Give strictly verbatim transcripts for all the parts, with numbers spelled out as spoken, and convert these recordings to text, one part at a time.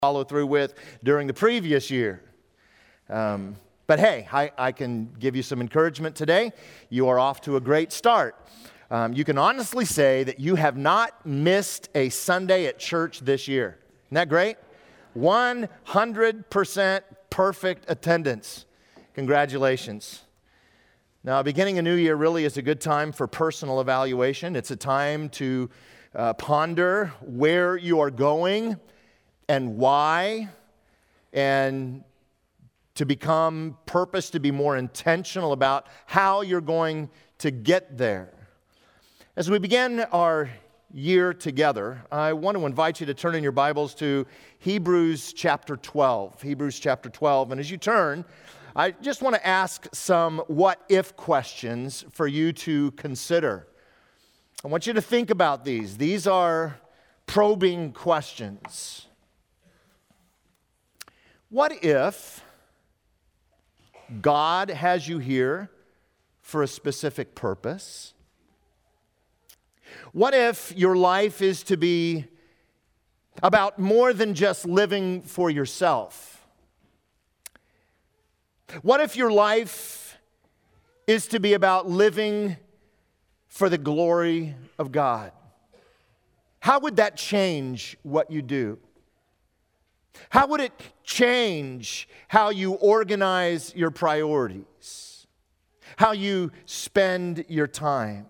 follow through with during the previous year. Um, but hey, I, I can give you some encouragement today. You are off to a great start. Um, you can honestly say that you have not missed a Sunday at church this year. Isn't that great? one hundred percent perfect attendance. Congratulations. Now, beginning a new year really is a good time for personal evaluation. It's a time to uh, ponder where you are going and why, and to become purpose, to be more intentional about how you're going to get there. As we begin our year together, I want to invite you to turn in your Bibles to Hebrews chapter twelve. Hebrews chapter twelve. And as you turn, I just want to ask some what-if questions for you to consider. I want you to think about these. These are probing questions. What if God has you here for a specific purpose? What if your life is to be about more than just living for yourself? What if your life is to be about living for the glory of God? How would that change what you do? How would it change how you organize your priorities? How you spend your time?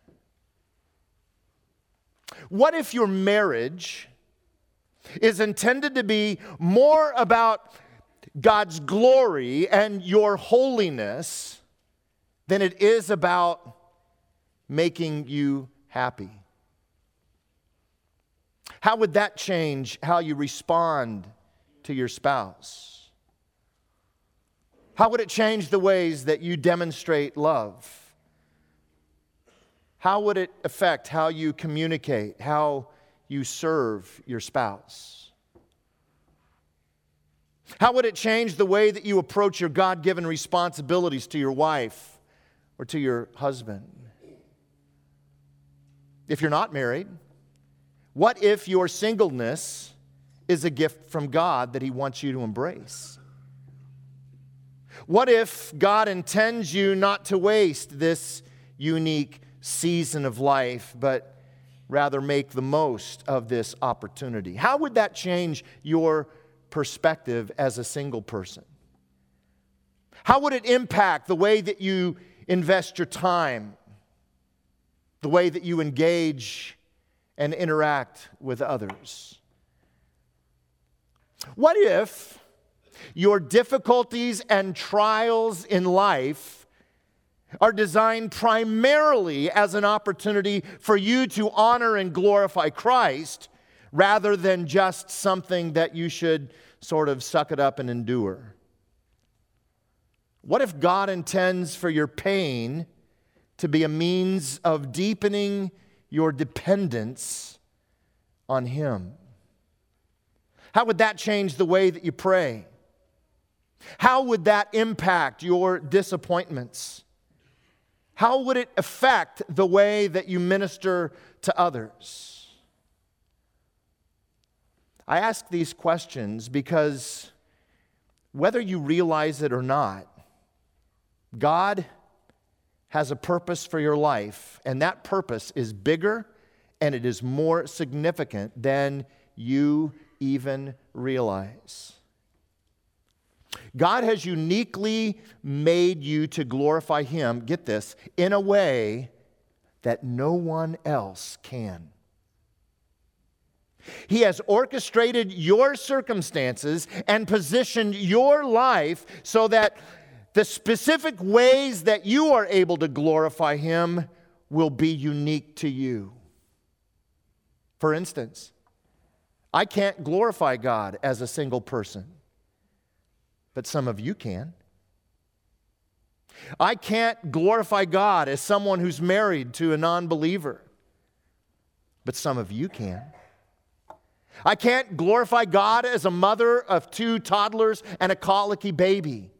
What if your marriage is intended to be more about God's glory and your holiness than it is about making you happy? How would that change how you respond to your spouse? How would it change the ways that you demonstrate love? How would it affect how you communicate, how you serve your spouse? How would it change the way that you approach your God-given responsibilities to your wife or to your husband? If you're not married, what if your singleness is a gift from God that He wants you to embrace? What if God intends you not to waste this unique season of life, but rather make the most of this opportunity? How would that change your perspective as a single person? How would it impact the way that you invest your time, the way that you engage and interact with others? What if your difficulties and trials in life are designed primarily as an opportunity for you to honor and glorify Christ rather than just something that you should sort of suck it up and endure? What if God intends for your pain to be a means of deepening your dependence on Him? How would that change the way that you pray? How would that impact your disappointments? How would it affect the way that you minister to others? I ask these questions because whether you realize it or not, God has a purpose for your life, and that purpose is bigger and it is more significant than you even realize. God has uniquely made you to glorify Him, get this, in a way that no one else can. He has orchestrated your circumstances and positioned your life so that the specific ways that you are able to glorify Him will be unique to you. For instance, I can't glorify God as a single person, but some of you can. I can't glorify God as someone who's married to a non-believer, but some of you can. I can't glorify God as a mother of two toddlers and a colicky baby,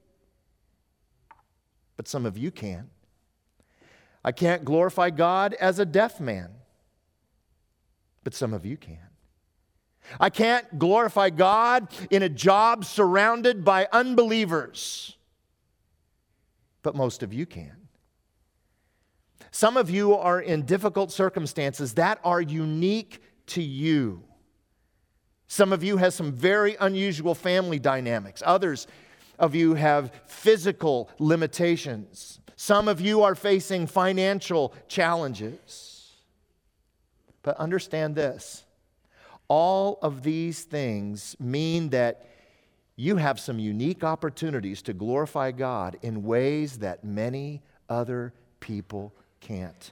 but some of you can. I can't glorify God as a deaf man, but some of you can. I can't glorify God in a job surrounded by unbelievers. But most of you can. Some of you are in difficult circumstances that are unique to you. Some of you have some very unusual family dynamics. Others of you have physical limitations. Some of you are facing financial challenges. But understand this. All of these things mean that you have some unique opportunities to glorify God in ways that many other people can't.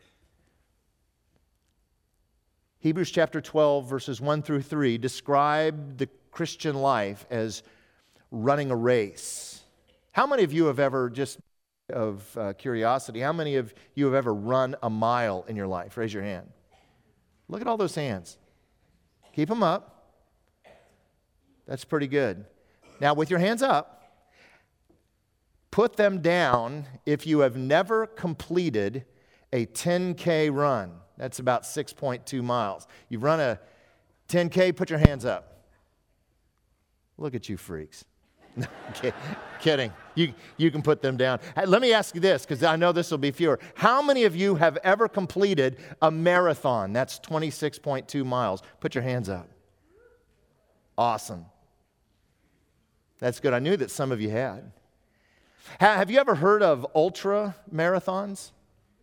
Hebrews chapter twelve, verses one through three describe the Christian life as running a race. How many of you have ever, just of uh, curiosity, how many of you have ever run a mile in your life? Raise your hand. Look at all those hands. Keep them up. That's pretty good. Now, with your hands up, put them down if you have never completed a ten K run. That's about six point two miles. You've run a ten K, put your hands up. Look at you freaks. No, kidding. You, you can put them down. Let me ask you this, because I know this will be fewer. How many of you have ever completed a marathon? That's twenty-six point two miles. Put your hands up. Awesome. That's good. I knew that some of you had. Have you ever heard of ultra marathons?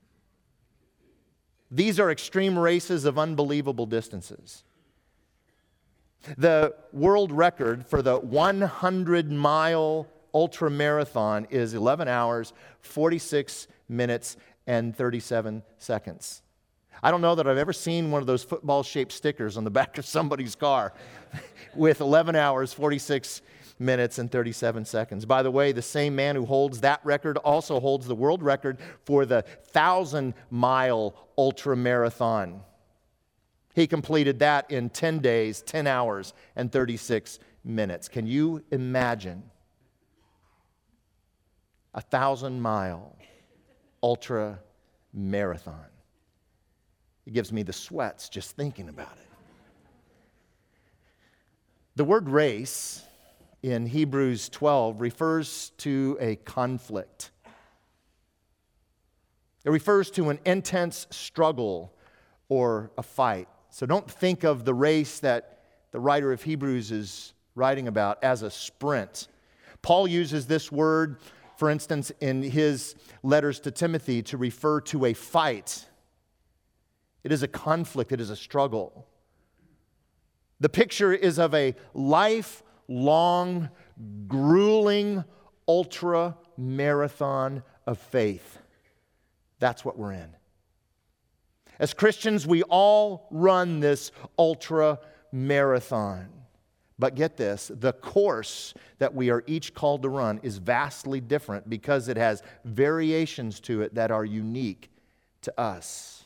These are extreme races of unbelievable distances. The world record for the one hundred mile ultra marathon is eleven hours, forty-six minutes, and thirty-seven seconds. I don't know that I've ever seen one of those football-shaped stickers on the back of somebody's car with eleven hours, forty-six minutes, and thirty-seven seconds. By the way, the same man who holds that record also holds the world record for the one thousand mile ultra marathon. He completed that in ten days, ten hours, and thirty-six minutes. Can you imagine a thousand mile ultra marathon? It gives me the sweats just thinking about it. The word race in Hebrews twelve refers to a conflict. It refers to an intense struggle or a fight. So don't think of the race that the writer of Hebrews is writing about as a sprint. Paul uses this word, for instance, in his letters to Timothy to refer to a fight. It is a conflict. It is a struggle. The picture is of a lifelong, grueling, ultra marathon of faith. That's what we're in. As Christians, we all run this ultra marathon. But get this, the course that we are each called to run is vastly different because it has variations to it that are unique to us.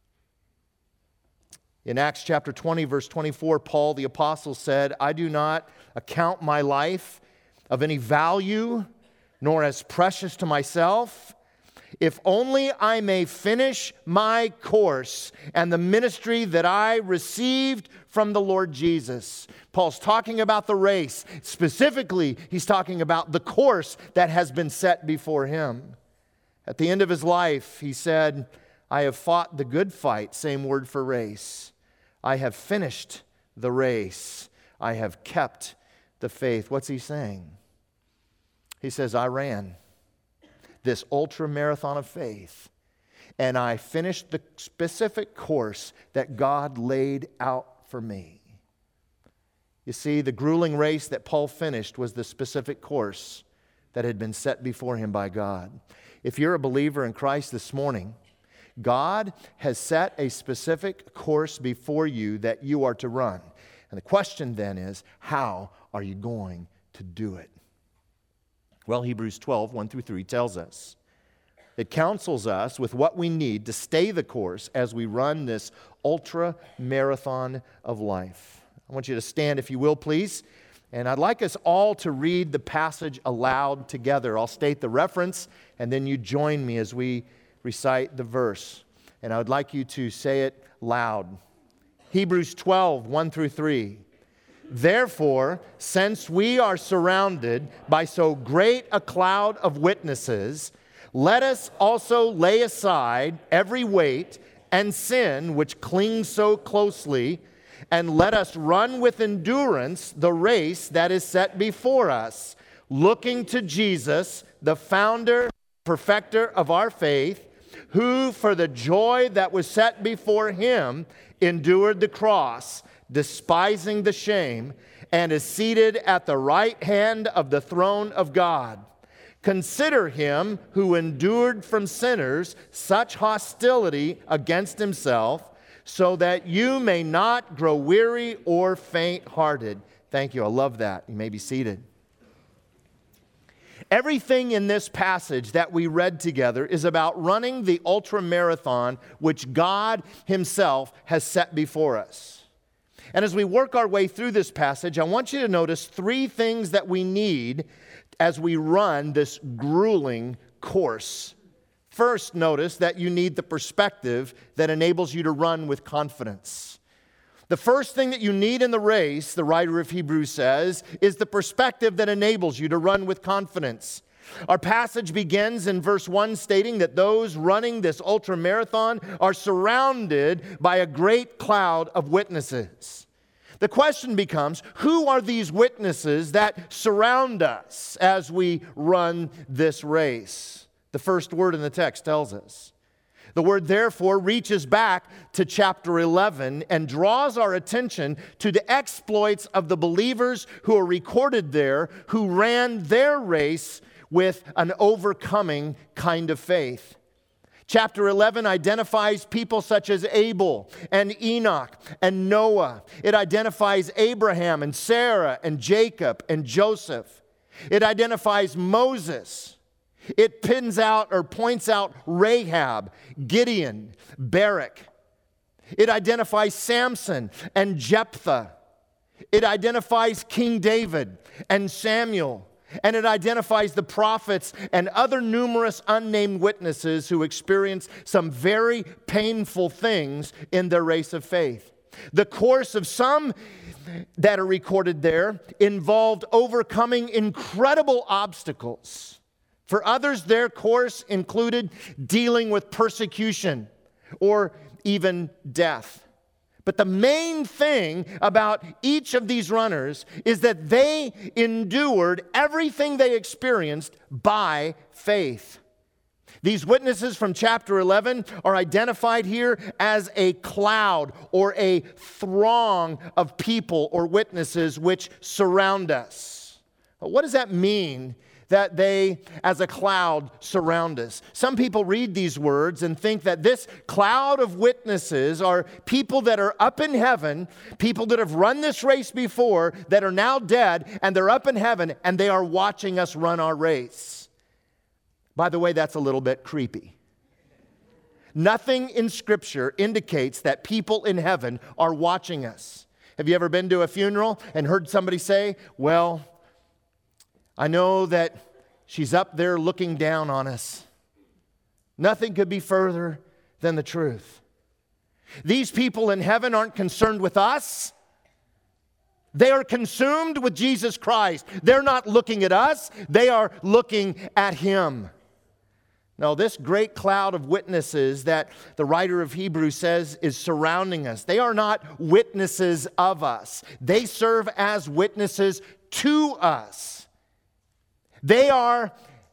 In Acts chapter twenty, verse twenty-four, Paul the apostle said, "I do not account my life of any value, nor as precious to myself, if only I may finish my course and the ministry that I received from the Lord Jesus." Paul's talking about the race. Specifically, he's talking about the course that has been set before him. At the end of his life, he said, "I have fought the good fight," same word for race. "I have finished the race. I have kept the faith." What's he saying? He says, I ran this ultra marathon of faith, and I finished the specific course that God laid out for me. You see, the grueling race that Paul finished was the specific course that had been set before him by God. If you're a believer in Christ this morning, God has set a specific course before you that you are to run. And the question then is, how are you going to do it? Well, Hebrews twelve, one through three tells us. It counsels us with what we need to stay the course as we run this ultra marathon of life. I want you to stand, if you will, please. And I'd like us all to read the passage aloud together. I'll state the reference, and then you join me as we recite the verse. And I would like you to say it loud. Hebrews twelve, one through three. Therefore, since we are surrounded by so great a cloud of witnesses, let us also lay aside every weight and sin which clings so closely, and let us run with endurance the race that is set before us, looking to Jesus, the founder, perfecter of our faith, who for the joy that was set before him endured the cross, despising the shame, and is seated at the right hand of the throne of God. Consider him who endured from sinners such hostility against himself, so that you may not grow weary or faint-hearted. Thank you. I love that. You may be seated. Everything in this passage that we read together is about running the ultra marathon which God himself has set before us. And as we work our way through this passage, I want you to notice three things that we need as we run this grueling course. First, notice that you need the perspective that enables you to run with confidence. The first thing that you need in the race, the writer of Hebrews says, is the perspective that enables you to run with confidence. Our passage begins in verse one stating that those running this ultra marathon are surrounded by a great cloud of witnesses. The question becomes, who are these witnesses that surround us as we run this race? The first word in the text tells us. The word therefore reaches back to chapter eleven and draws our attention to the exploits of the believers who are recorded there, who ran their race with an overcoming kind of faith. Chapter eleven identifies people such as Abel and Enoch and Noah. It identifies Abraham and Sarah and Jacob and Joseph. It identifies Moses. It pins out or points out Rahab, Gideon, Barak. It identifies Samson and Jephthah. It identifies King David and Samuel. And it identifies the prophets and other numerous unnamed witnesses who experienced some very painful things in their race of faith. The course of some that are recorded there involved overcoming incredible obstacles. For others, their course included dealing with persecution or even death. But the main thing about each of these runners is that they endured everything they experienced by faith. These witnesses from chapter eleven are identified here as a cloud or a throng of people or witnesses which surround us. But what does that mean? That they, as a cloud, surround us. Some people read these words and think that this cloud of witnesses are people that are up in heaven, people that have run this race before, that are now dead, and they're up in heaven, and they are watching us run our race. By the way, that's a little bit creepy. Nothing in Scripture indicates that people in heaven are watching us. Have you ever been to a funeral and heard somebody say, well, I know that she's up there looking down on us. Nothing could be further than the truth. These people in heaven aren't concerned with us. They are consumed with Jesus Christ. They're not looking at us. They are looking at Him. No, this great cloud of witnesses that the writer of Hebrews says is surrounding us, they are not witnesses of us. They serve as witnesses to us. They are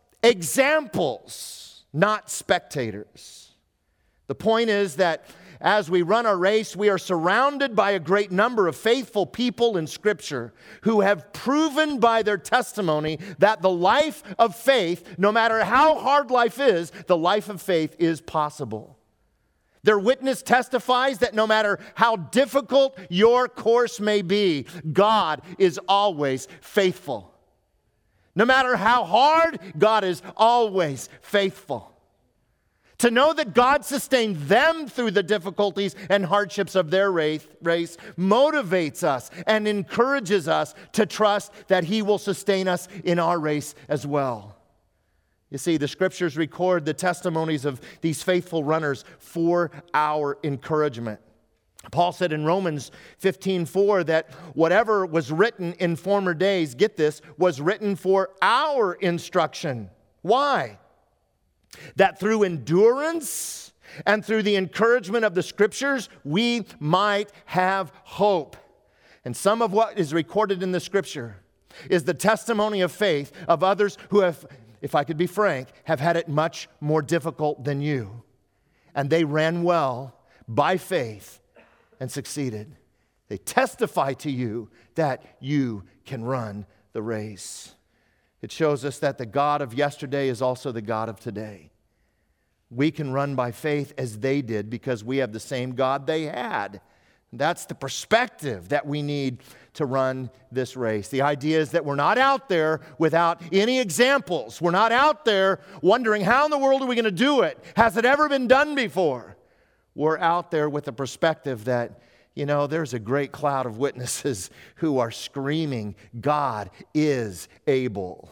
examples, not spectators. The point is that as we run our race, we are surrounded by a great number of faithful people in Scripture who have proven by their testimony that the life of faith, no matter how hard life is, the life of faith is possible. Their witness testifies that no matter how difficult your course may be, God is always faithful. No matter how hard, God is always faithful. To know that God sustained them through the difficulties and hardships of their race, race motivates us and encourages us to trust that He will sustain us in our race as well. You see, the Scriptures record the testimonies of these faithful runners for our encouragement. Paul said in Romans fifteen four that whatever was written in former days, get this, was written for our instruction. Why? That through endurance and through the encouragement of the Scriptures, we might have hope. And some of what is recorded in the Scripture is the testimony of faith of others who have, if I could be frank, have had it much more difficult than you. And they ran well by faith and succeeded. They testify to you that you can run the race. It shows us that the God of yesterday is also the God of today. We can run by faith as they did because we have the same God they had. That's the perspective that we need to run this race. The idea is that we're not out there without any examples. We're not out there wondering, how in the world are we going to do it? Has it ever been done before? We're out there with the perspective that, you know, there's a great cloud of witnesses who are screaming, God is able.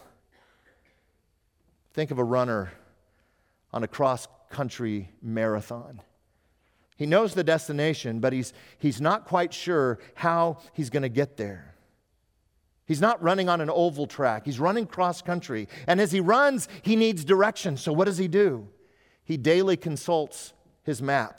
Think of a runner on a cross-country marathon. He knows the destination, but he's, he's not quite sure how he's going to get there. He's not running on an oval track. He's running cross-country. And as he runs, he needs direction. So what does he do? He daily consults his map.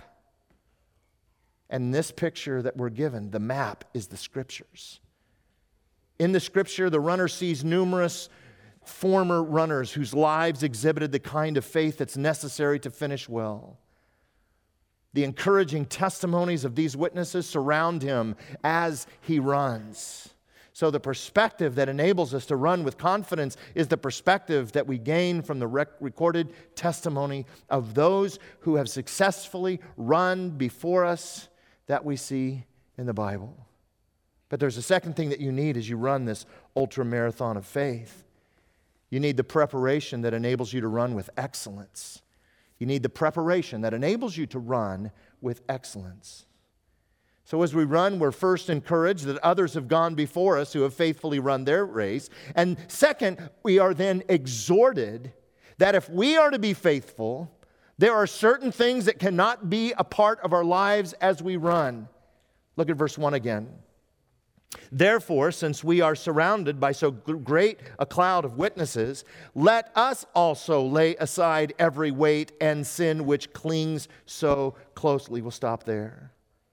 And this picture that we're given, the map, is the Scriptures. In the Scripture, the runner sees numerous former runners whose lives exhibited the kind of faith that's necessary to finish well. The encouraging testimonies of these witnesses surround him as he runs. So the perspective that enables us to run with confidence is the perspective that we gain from the rec- recorded testimony of those who have successfully run before us that we see in the Bible. But there's a second thing that you need as you run this ultra marathon of faith. You need the preparation that enables you to run with excellence. You need the preparation that enables you to run with excellence. So as we run, we're first encouraged that others have gone before us who have faithfully run their race. And second, we are then exhorted that if we are to be faithful, there are certain things that cannot be a part of our lives as we run. Look at verse one again. Therefore, since we are surrounded by so great a cloud of witnesses, let us also lay aside every weight and sin which clings so closely. We'll stop there.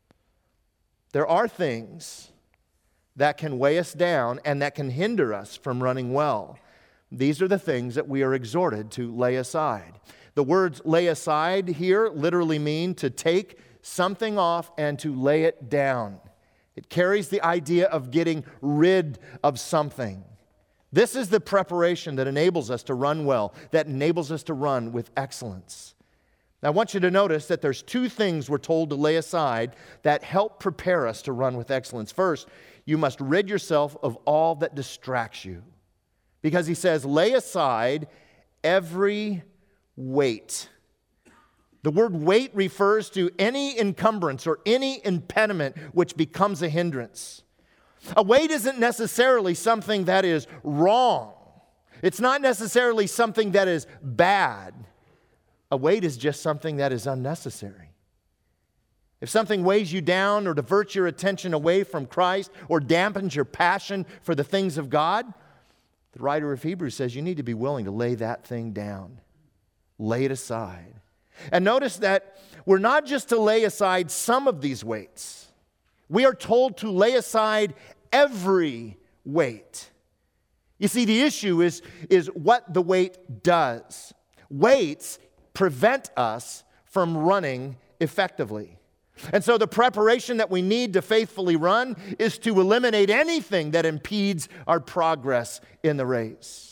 There are things that can weigh us down and that can hinder us from running well. These are the things that we are exhorted to lay aside. The words lay aside here literally mean to take something off and to lay it down. It carries the idea of getting rid of something. This is the preparation that enables us to run well, that enables us to run with excellence. Now, I want you to notice that there's two things we're told to lay aside that help prepare us to run with excellence. First, you must rid yourself of all that distracts you. Because he says, lay aside every weight. The word weight refers to any encumbrance or any impediment which becomes a hindrance. A weight isn't necessarily something that is wrong. It's not necessarily something that is bad. A weight is just something that is unnecessary. If something weighs you down or diverts your attention away from Christ or dampens your passion for the things of God, the writer of Hebrews says you need to be willing to lay that thing down. Lay it aside. And notice that we're not just to lay aside some of these weights. We are told to lay aside every weight. You see, the issue is, is what the weight does. Weights prevent us from running effectively. And so the preparation that we need to faithfully run is to eliminate anything that impedes our progress in the race.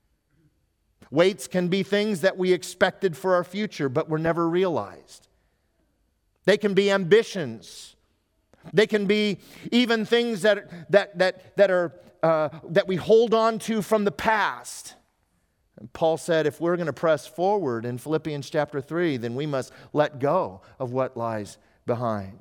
Weights can be things that we expected for our future, but were never realized. They can be ambitions. They can be even things that, that, that, that, are, uh, that we hold on to from the past. And Paul said if we're going to press forward in Philippians chapter three, then we must let go of what lies behind.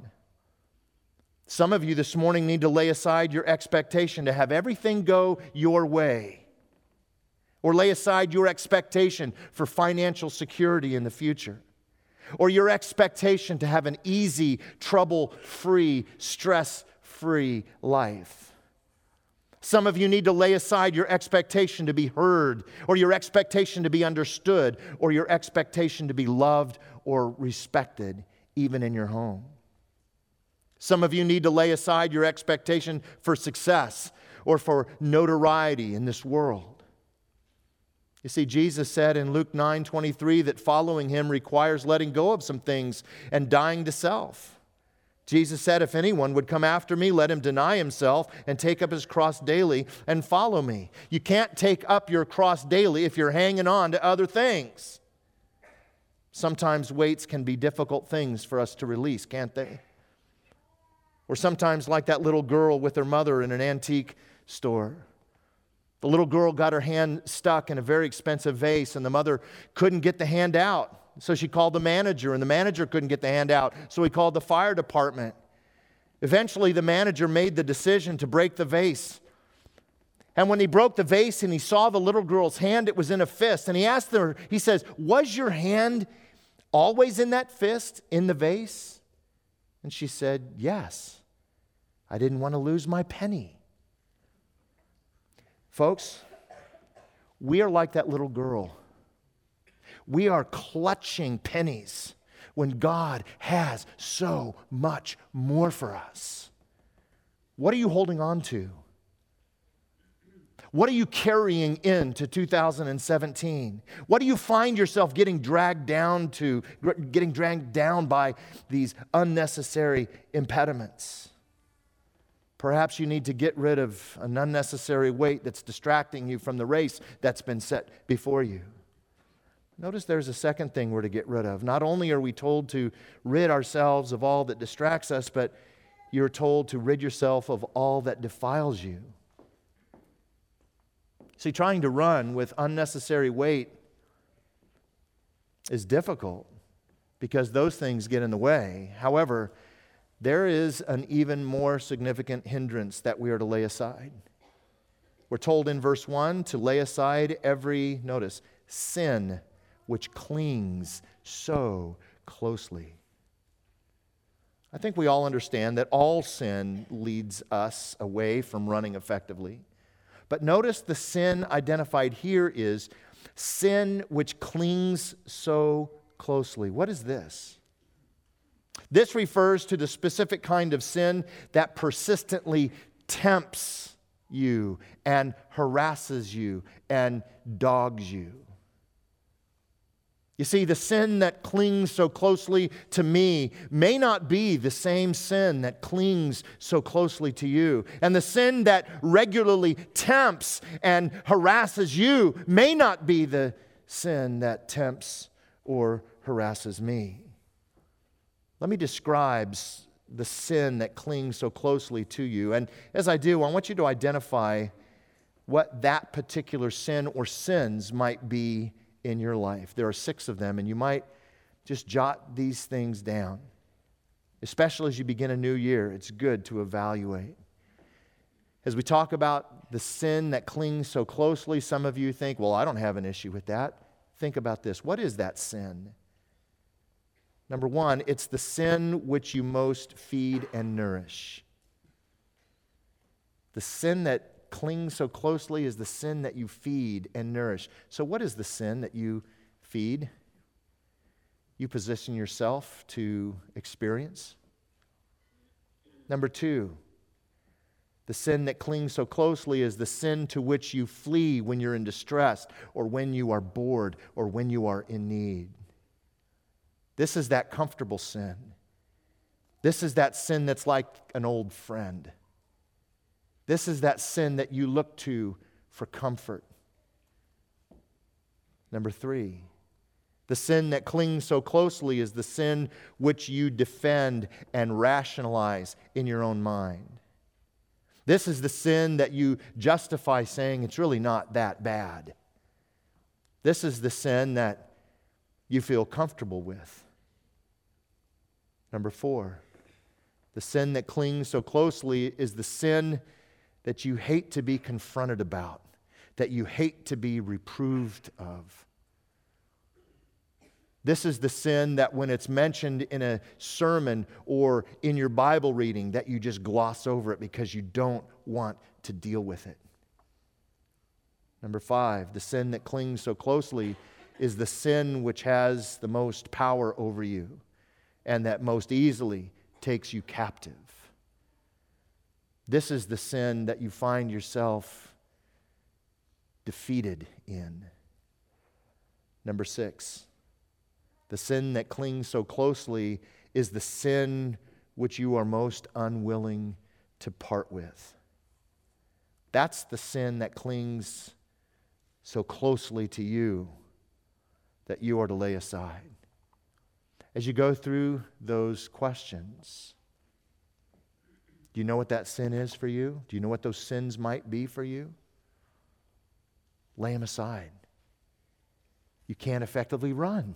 Some of you this morning need to lay aside your expectation to have everything go your way. Or lay aside your expectation for financial security in the future. or your expectation to have an easy, trouble-free, stress-free life. Some of you need to lay aside your expectation to be heard, or your expectation to be understood, or your expectation to be loved or respected, even in your home. Some of you need to lay aside your expectation for success or for notoriety in this world. You see, Jesus said in Luke nine twenty-three that following Him requires letting go of some things and dying to self. Jesus said, if anyone would come after me, let him deny himself and take up his cross daily and follow me. You can't take up your cross daily if you're hanging on to other things. Sometimes weights can be difficult things for us to release, can't they? Or sometimes like that little girl with her mother in an antique store. The little girl got her hand stuck in a very expensive vase, and the mother couldn't get the hand out. So she called the manager, and the manager couldn't get the hand out, so he called the fire department. Eventually, the manager made the decision to break the vase. And when he broke the vase and he saw the little girl's hand, it was in a fist. And he asked her, he says, was your hand always in that fist, in the vase? And she said, yes. I didn't want to lose my penny. Folks, we are like that little girl. We are clutching pennies when God has so much more for us. What are you holding on to? What are you carrying into two thousand seventeen? What do you find yourself getting dragged down to, getting dragged down by these unnecessary impediments? Perhaps you need to get rid of an unnecessary weight that's distracting you from the race that's been set before you. Notice there's a second thing we're to get rid of. Not only are we told to rid ourselves of all that distracts us, but you're told to rid yourself of all that defiles you. See, trying to run with unnecessary weight is difficult because those things get in the way. However, there is an even more significant hindrance that we are to lay aside. We're told in verse one to lay aside every, notice, sin which clings so closely. I think we all understand that all sin leads us away from running effectively. But notice the sin identified here is sin which clings so closely. What is this? This refers to the specific kind of sin that persistently tempts you and harasses you and dogs you. You see, the sin that clings so closely to me may not be the same sin that clings so closely to you. And the sin that regularly tempts and harasses you may not be the sin that tempts or harasses me. Let me describe the sin that clings so closely to you. And as I do, I want you to identify what that particular sin or sins might be in your life. There are six of them, and you might just jot these things down. Especially as you begin a new year, it's good to evaluate. As we talk about the sin that clings so closely, some of you think, well, I don't have an issue with that. Think about this. What is that sin? Number one, it's the sin which you most feed and nourish. The sin that clings so closely is the sin that you feed and nourish. So what is the sin that you feed? You position yourself to experience. Number two, the sin that clings so closely is the sin to which you flee when you're in distress or when you are bored or when you are in need. This is that comfortable sin. This is that sin that's like an old friend. This is that sin that you look to for comfort. Number three, the sin that clings so closely is the sin which you defend and rationalize in your own mind. This is the sin that you justify saying it's really not that bad. This is the sin that you feel comfortable with. Number four, the sin that clings so closely is the sin that you hate to be confronted about, that you hate to be reproved of. This is the sin that when it's mentioned in a sermon or in your Bible reading, that you just gloss over it because you don't want to deal with it. Number five, the sin that clings so closely is the sin which has the most power over you and that most easily takes you captive. This is the sin that you find yourself defeated in. Number six, the sin that clings so closely is the sin which you are most unwilling to part with. That's the sin that clings so closely to you that you are to lay aside. As you go through those questions, do you know what that sin is for you? Do you know what those sins might be for you? Lay them aside. You can't effectively run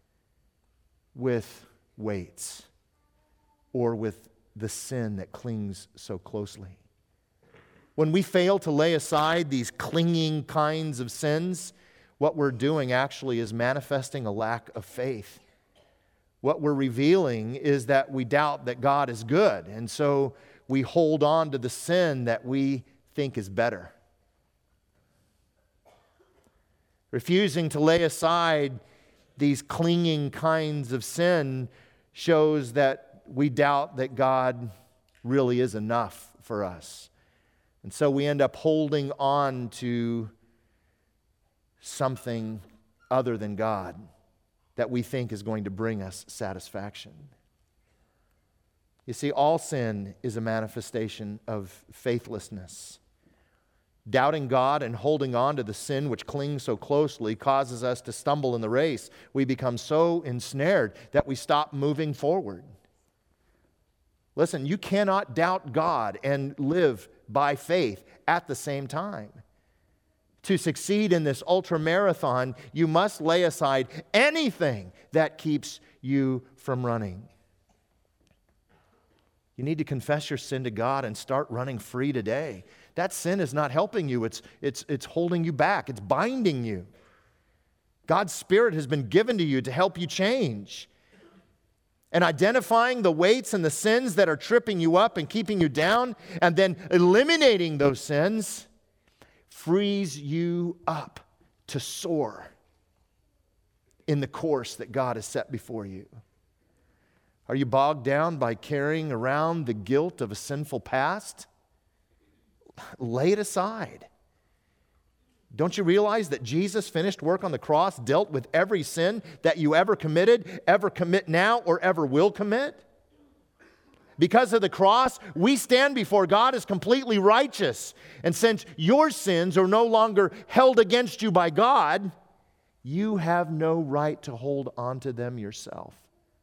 with weights or with the sin that clings so closely. When we fail to lay aside these clinging kinds of sins, what we're doing actually is manifesting a lack of faith. What we're revealing is that we doubt that God is good, and so we hold on to the sin that we think is better. Refusing to lay aside these clinging kinds of sin shows that we doubt that God really is enough for us. And so we end up holding on to something other than God that we think is going to bring us satisfaction. You see, all sin is a manifestation of faithlessness. Doubting God and holding on to the sin which clings so closely causes us to stumble in the race. We become so ensnared that we stop moving forward. Listen, you cannot doubt God and live by faith at the same time. To succeed in this ultramarathon, you must lay aside anything that keeps you from running. You need to confess your sin to God and start running free today. That sin is not helping you. It's, it's, it's holding you back. It's binding you. God's Spirit has been given to you to help you change. And identifying the weights and the sins that are tripping you up and keeping you down, and then eliminating those sins, frees you up to soar in the course that God has set before you. Are you bogged down by carrying around the guilt of a sinful past? Lay it aside. Don't you realize that Jesus' finished work on the cross dealt with every sin that you ever committed, ever commit now, or ever will commit? Because of the cross, we stand before God as completely righteous. And since your sins are no longer held against you by God, you have no right to hold on to them yourself.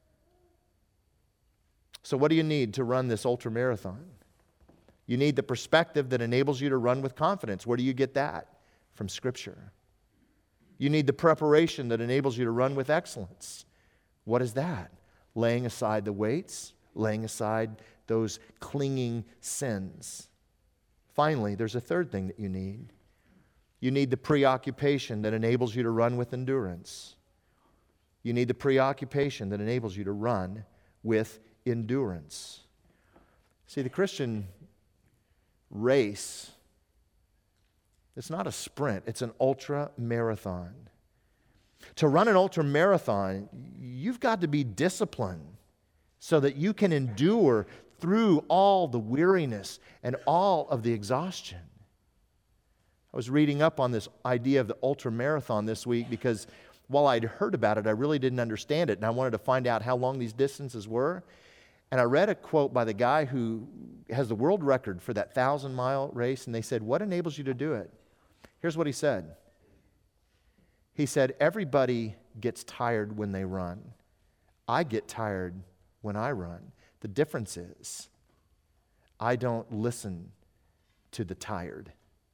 So what do you need to run this ultramarathon? You need the perspective that enables you to run with confidence. Where do you get that? From Scripture. You need the preparation that enables you to run with excellence. What is that? Laying aside the weights, laying aside those clinging sins. Finally, there's a third thing that you need. You need the preoccupation that enables you to run with endurance. You need the preoccupation that enables you to run with endurance. See, the Christian race, it's not a sprint, it's an ultra marathon. To run an ultra marathon, you've got to be disciplined so that you can endure through all the weariness and all of the exhaustion. I was reading up on this idea of the ultra marathon this week because while I'd heard about it, I really didn't understand it, and I wanted to find out how long these distances were. And I read a quote by the guy who has the world record for that thousand-mile race, and they said, "What enables you to do it?" Here's what he said. He said, "Everybody gets tired when they run. I get tired when I run. The difference is I don't listen to the tired."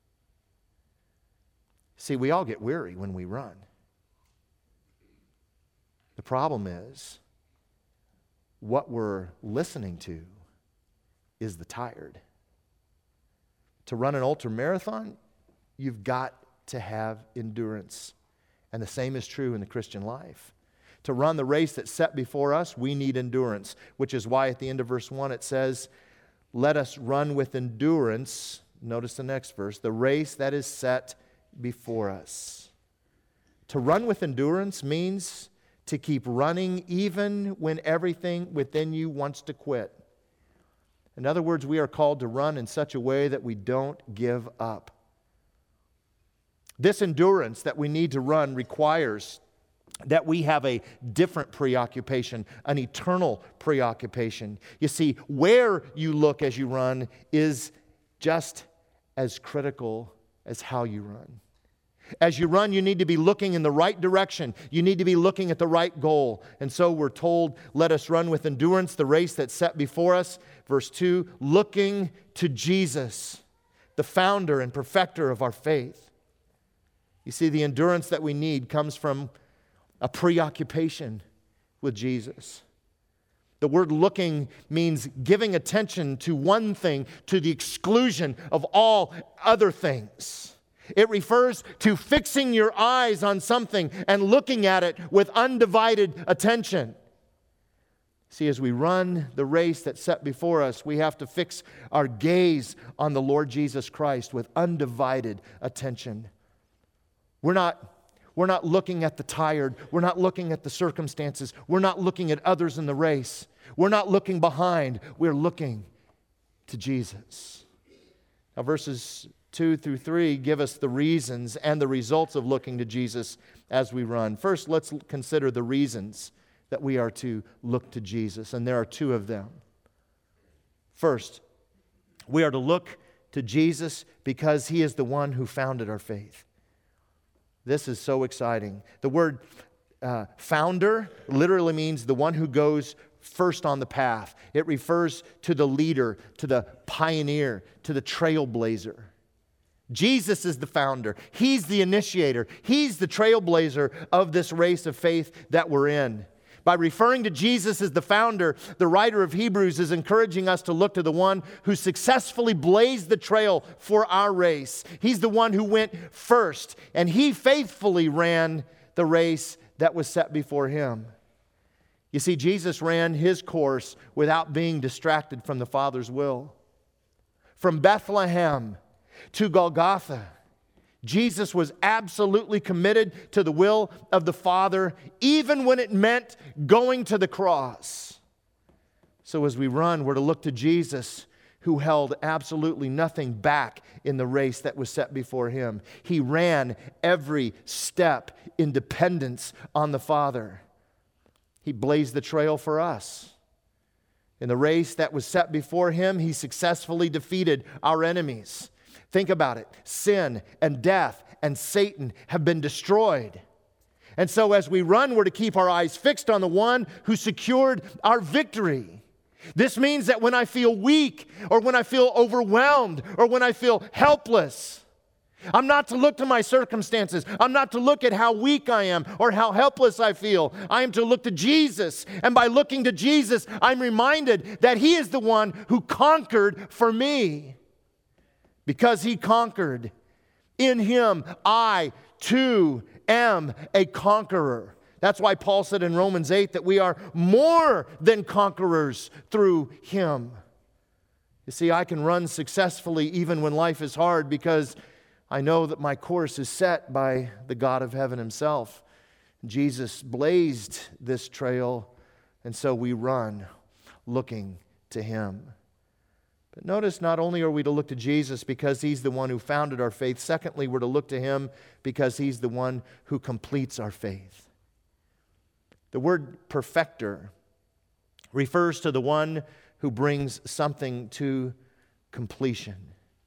See, we all get weary when we run. The problem is what we're listening to is the tired. To run an ultramarathon, you've got to have endurance. And the same is true in the Christian life. To run the race that's set before us, we need endurance, which is why at the end of verse one it says, let us run with endurance, notice the next verse, the race that is set before us. To run with endurance means to keep running even when everything within you wants to quit. In other words, we are called to run in such a way that we don't give up. This endurance that we need to run requires that we have a different preoccupation, an eternal preoccupation. You see, where you look as you run is just as critical as how you run. As you run, you need to be looking in the right direction. You need to be looking at the right goal. And so we're told, let us run with endurance the race that's set before us. Verse two, looking to Jesus, the founder and perfecter of our faith. You see, the endurance that we need comes from a preoccupation with Jesus. The word looking means giving attention to one thing to the exclusion of all other things. It refers to fixing your eyes on something and looking at it with undivided attention. See, as we run the race that's set before us, we have to fix our gaze on the Lord Jesus Christ with undivided attention. We're not We're not looking at the tired. We're not looking at the circumstances. We're not looking at others in the race. We're not looking behind. We're looking to Jesus. Now, verses two through three give us the reasons and the results of looking to Jesus as we run. First, let's consider the reasons that we are to look to Jesus, and there are two of them. First, we are to look to Jesus because He is the one who founded our faith. This is so exciting. The word uh, founder literally means the one who goes first on the path. It refers to the leader, to the pioneer, to the trailblazer. Jesus is the founder. He's the initiator. He's the trailblazer of this race of faith that we're in. By referring to Jesus as the founder, the writer of Hebrews is encouraging us to look to the one who successfully blazed the trail for our race. He's the one who went first, and He faithfully ran the race that was set before Him. You see, Jesus ran His course without being distracted from the Father's will. From Bethlehem to Golgotha, Jesus was absolutely committed to the will of the Father, even when it meant going to the cross. So as we run, we're to look to Jesus, who held absolutely nothing back in the race that was set before Him. He ran every step in dependence on the Father. He blazed the trail for us. In the race that was set before Him, He successfully defeated our enemies. Think about it. Sin and death and Satan have been destroyed. And so as we run, we're to keep our eyes fixed on the one who secured our victory. This means that when I feel weak, or when I feel overwhelmed, or when I feel helpless, I'm not to look to my circumstances. I'm not to look at how weak I am or how helpless I feel. I am to look to Jesus. And by looking to Jesus, I'm reminded that He is the one who conquered for me. Because He conquered, in Him I too am a conqueror. That's why Paul said in Romans eight that we are more than conquerors through Him. You see, I can run successfully even when life is hard because I know that my course is set by the God of heaven Himself. Jesus blazed this trail, and so we run looking to Him. But notice, not only are we to look to Jesus because He's the one who founded our faith, secondly, we're to look to Him because He's the one who completes our faith. The word perfecter refers to the one who brings something to completion.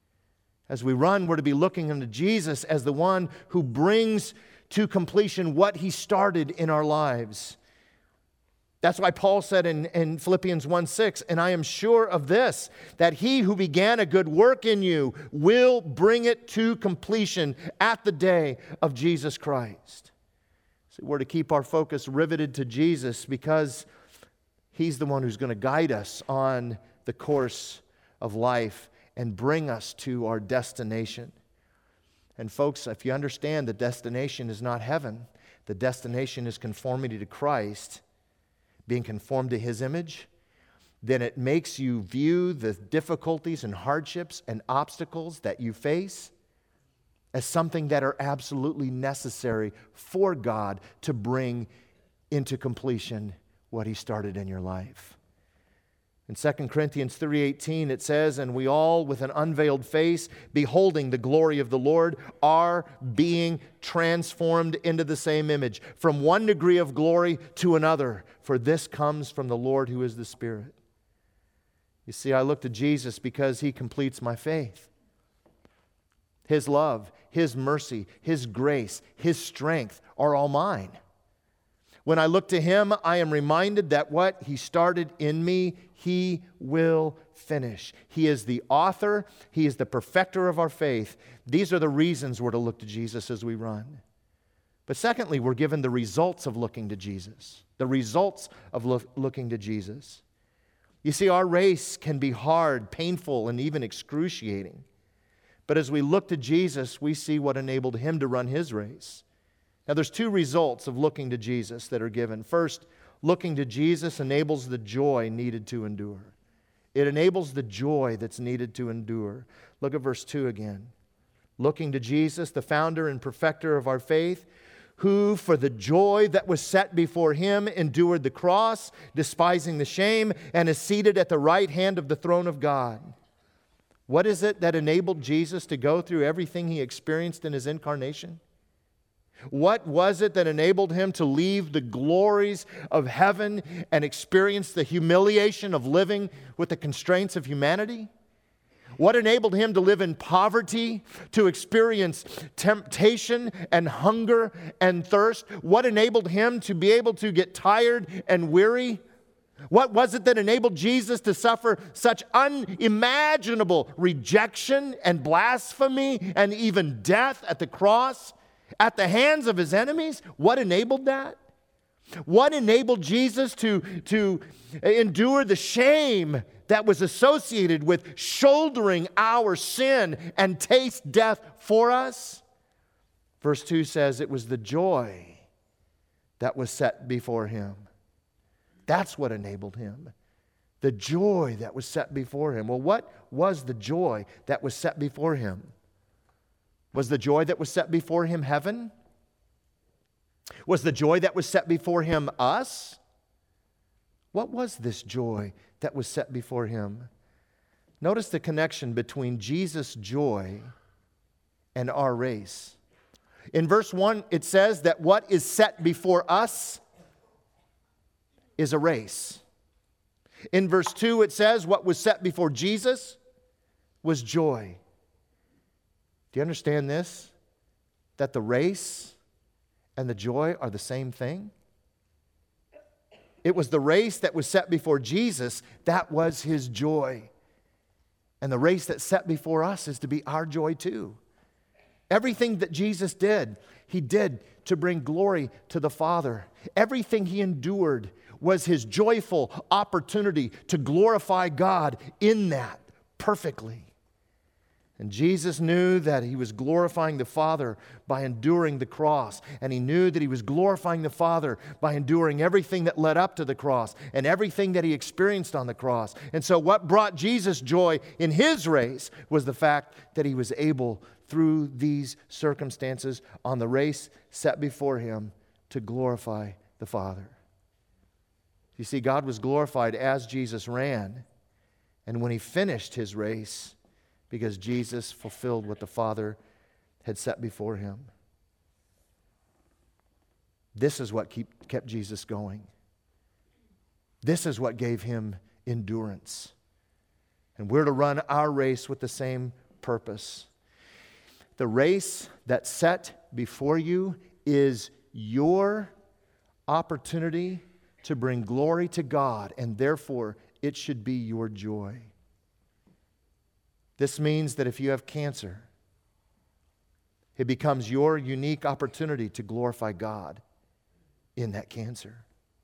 As we run, we're to be looking unto Jesus as the one who brings to completion what He started in our lives. That's why Paul said in, in Philippians one six, and I am sure of this, that He who began a good work in you will bring it to completion at the day of Jesus Christ. So we're to keep our focus riveted to Jesus because He's the one who's going to guide us on the course of life and bring us to our destination. And folks, if you understand the destination is not heaven, the destination is conformity to Christ, being conformed to His image, then it makes you view the difficulties and hardships and obstacles that you face as something that are absolutely necessary for God to bring into completion what He started in your life. In Second Corinthians three eighteen it says, "And we all with an unveiled face, beholding the glory of the Lord, are being transformed into the same image, from one degree of glory to another, for this comes from the Lord who is the Spirit." You see, I look to Jesus because He completes my faith. His love, His mercy, His grace, His strength are all mine. When I look to Him, I am reminded that what He started in me, He will finish. He is the author. He is the perfecter of our faith. These are the reasons we're to look to Jesus as we run. But secondly, we're given the results of looking to Jesus. The results of look, looking to Jesus. You see, our race can be hard, painful, and even excruciating. But as we look to Jesus, we see what enabled Him to run His race. Now, there's two results of looking to Jesus that are given. First, looking to Jesus enables the joy needed to endure. It enables the joy that's needed to endure. Look at verse two again. Looking to Jesus, the founder and perfecter of our faith, who for the joy that was set before Him endured the cross, despising the shame, and is seated at the right hand of the throne of God. What is it that enabled Jesus to go through everything He experienced in His incarnation? What was it that enabled Him to leave the glories of heaven and experience the humiliation of living with the constraints of humanity? What enabled Him to live in poverty, to experience temptation and hunger and thirst? What enabled Him to be able to get tired and weary? What was it that enabled Jesus to suffer such unimaginable rejection and blasphemy and even death at the cross? At the hands of His enemies? What enabled that? What enabled Jesus to, to endure the shame that was associated with shouldering our sin and taste death for us? Verse two says it was the joy that was set before Him. That's what enabled Him. The joy that was set before Him. Well, what was the joy that was set before Him? Was the joy that was set before Him heaven? Was the joy that was set before Him us? What was this joy that was set before Him? Notice the connection between Jesus' joy and our race. In verse one, it says that what is set before us is a race. In verse two, it says what was set before Jesus was joy. Do you understand this? That the race and the joy are the same thing? It was the race that was set before Jesus, that was His joy. And the race that's set before us is to be our joy too. Everything that Jesus did, He did to bring glory to the Father. Everything He endured was His joyful opportunity to glorify God in that perfectly. And Jesus knew that He was glorifying the Father by enduring the cross. And He knew that He was glorifying the Father by enduring everything that led up to the cross and everything that He experienced on the cross. And so what brought Jesus joy in His race was the fact that He was able, through these circumstances on the race set before Him, to glorify the Father. You see, God was glorified as Jesus ran. And when He finished His race, because Jesus fulfilled what the Father had set before Him. This is what keep, kept Jesus going. This is what gave Him endurance. And we're to run our race with the same purpose. The race that's set before you is your opportunity to bring glory to God, and therefore it should be your joy. This means that if you have cancer, it becomes your unique opportunity to glorify God in that cancer.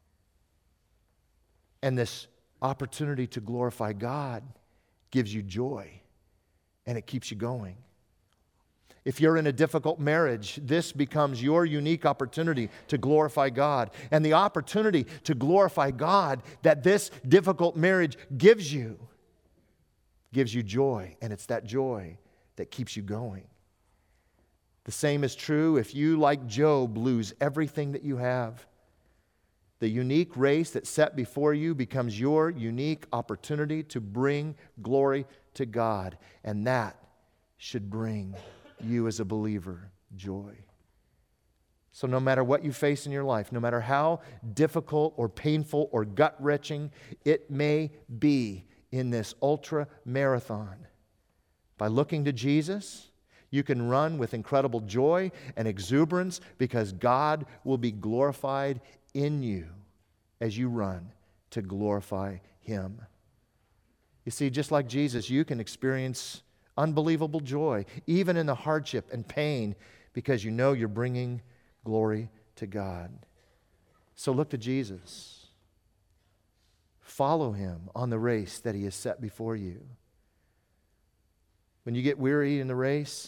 And this opportunity to glorify God gives you joy, and it keeps you going. If you're in a difficult marriage, this becomes your unique opportunity to glorify God. And the opportunity to glorify God that this difficult marriage gives you, gives you joy. And it's that joy that keeps you going. The same is true if you, like Job, lose everything that you have. The unique race that's set before you becomes your unique opportunity to bring glory to God. And that should bring you as a believer joy. So no matter what you face in your life, no matter how difficult or painful or gut-wrenching it may be in this ultra marathon, by looking to Jesus, you can run with incredible joy and exuberance because God will be glorified in you as you run to glorify Him. You see, just like Jesus, you can experience unbelievable joy, even in the hardship and pain, because you know you're bringing glory to God. So look to Jesus. Follow Him on the race that He has set before you. When you get weary in the race,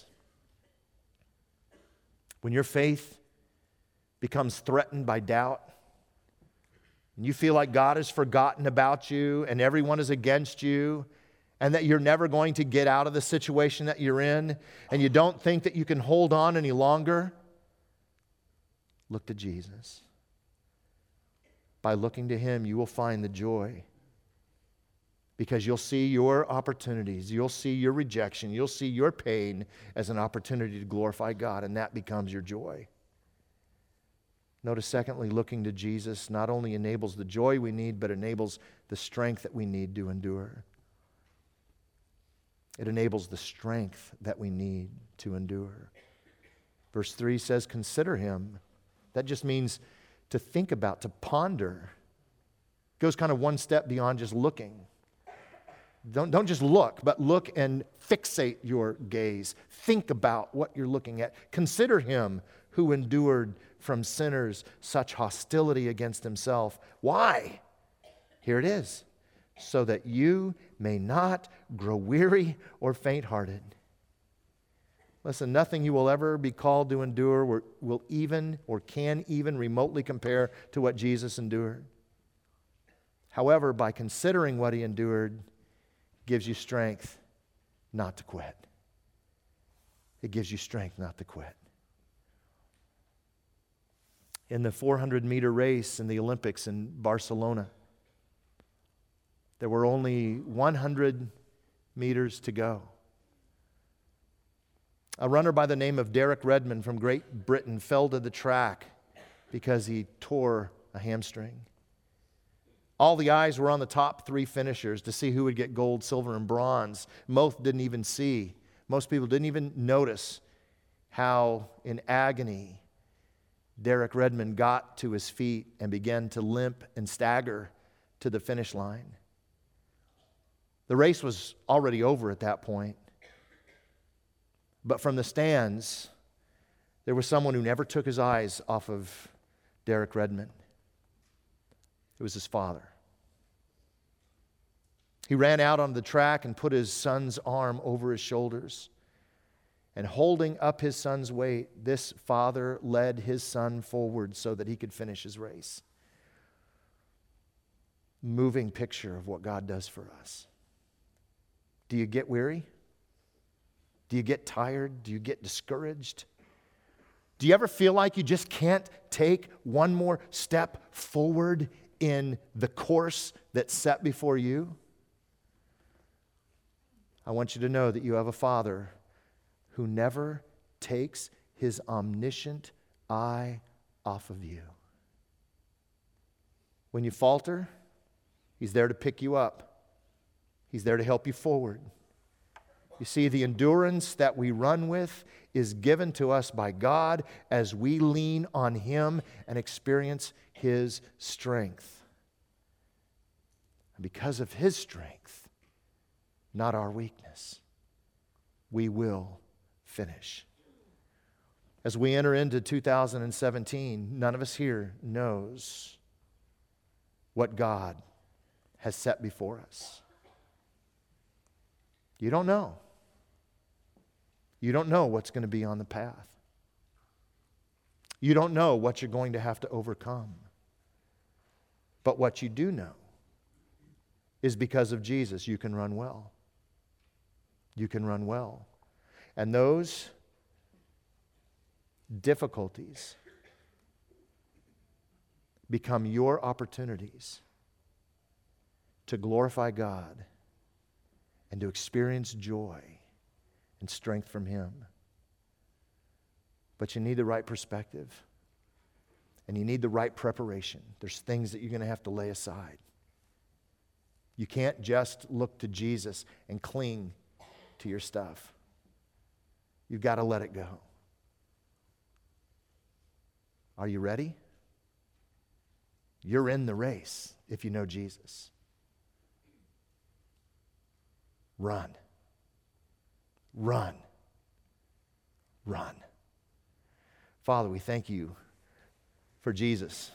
when your faith becomes threatened by doubt, and you feel like God has forgotten about you and everyone is against you, and that you're never going to get out of the situation that you're in, and you don't think that you can hold on any longer, look to Jesus. By looking to Him, you will find the joy, because you'll see your opportunities, you'll see your rejection, you'll see your pain as an opportunity to glorify God, and that becomes your joy. Notice, secondly, looking to Jesus not only enables the joy we need, but enables the strength that we need to endure. It enables the strength that we need to endure. Verse three says, consider Him. That just means to think about, to ponder. It goes kind of one step beyond just looking. Don't, don't just look, but look and fixate your gaze. Think about what you're looking at. Consider Him who endured from sinners such hostility against Himself. Why? Here it is. So that you may not grow weary or faint-hearted. Listen, nothing you will ever be called to endure will, will even or can even remotely compare to what Jesus endured. However, by considering what He endured, gives you strength not to quit. It gives you strength not to quit. In the four hundred meter race in the Olympics in Barcelona, there were only one hundred meters to go. A runner by the name of Derek Redmond from Great Britain fell to the track because he tore a hamstring. All the eyes were on the top three finishers to see who would get gold, silver, and bronze. Most didn't even see. Most people didn't even notice how, in agony, Derek Redmond got to his feet and began to limp and stagger to the finish line. The race was already over at that point. But from the stands, there was someone who never took his eyes off of Derek Redmond. It was his father. He ran out on the track and put his son's arm over his shoulders. And holding up his son's weight, this father led his son forward so that he could finish his race. Moving picture of what God does for us. Do you get weary? Do you get tired? Do you get discouraged? Do you ever feel like you just can't take one more step forward in the course that's set before you? I want you to know that you have a Father who never takes His omniscient eye off of you. When you falter, He's there to pick you up. He's there to help you forward. You see, the endurance that we run with is given to us by God as we lean on Him and experience His strength. And because of His strength, not our weakness, we will finish. As we enter into two thousand seventeen, none of us here knows what God has set before us. You don't know. You don't know what's going to be on the path. You don't know what you're going to have to overcome. But what you do know is because of Jesus, you can run well. You can run well. And those difficulties become your opportunities to glorify God and to experience joy and strength from Him. But you need the right perspective, and you need the right preparation. There's things that you're going to have to lay aside. You can't just look to Jesus and cling to your stuff. You've got to let it go. Are you ready? You're in the race if you know Jesus. Run. Run. Run. Father, we thank you for Jesus.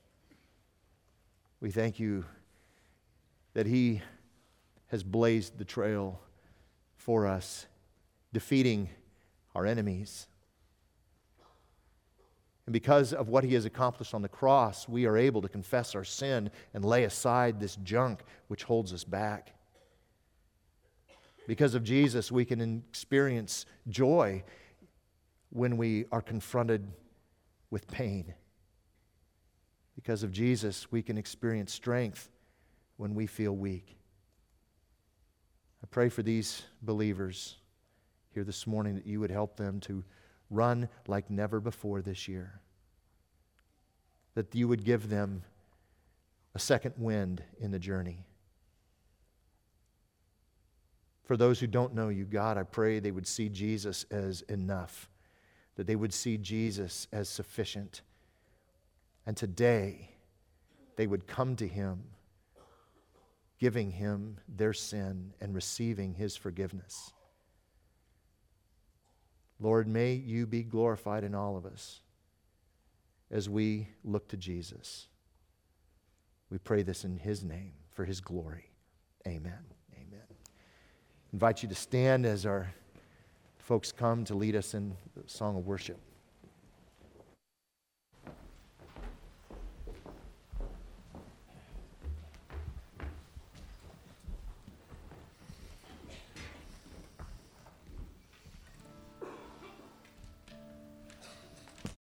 We thank you that He has blazed the trail for us, defeating our enemies. And because of what He has accomplished on the cross, we are able to confess our sin and lay aside this junk which holds us back. Because of Jesus, we can experience joy when we are confronted with pain. Because of Jesus, we can experience strength when we feel weak. I pray for these believers here this morning that you would help them to run like never before this year. That you would give them a second wind in the journey. For those who don't know you, God, I pray they would see Jesus as enough, that they would see Jesus as sufficient. And today, they would come to Him, giving Him their sin and receiving His forgiveness. Lord, may you be glorified in all of us as we look to Jesus. We pray this in His name, for His glory. Amen. Amen. I invite you to stand as our folks come to lead us in the song of worship.